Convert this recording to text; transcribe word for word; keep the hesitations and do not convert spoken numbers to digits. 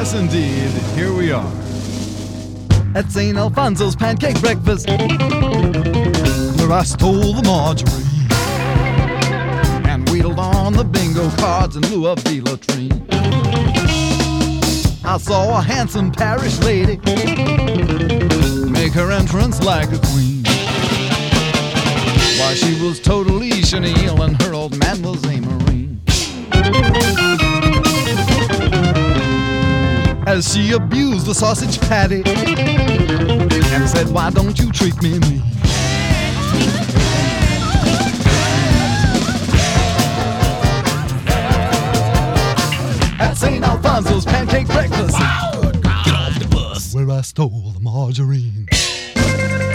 Yes, indeed. Here we are. At Saint Alfonso's pancake breakfast, where I stole the margarine and wheedled on the bingo cards in lieu of the latrine. I saw a handsome parish lady make her entrance like a queen, while she was totally chenille and her old man was a Marine. As she abused the sausage patty and said, "Why don't you treat me mean?" At Saint Alfonso's pancake breakfast, Wow, get off the bus, where I stole the margarine.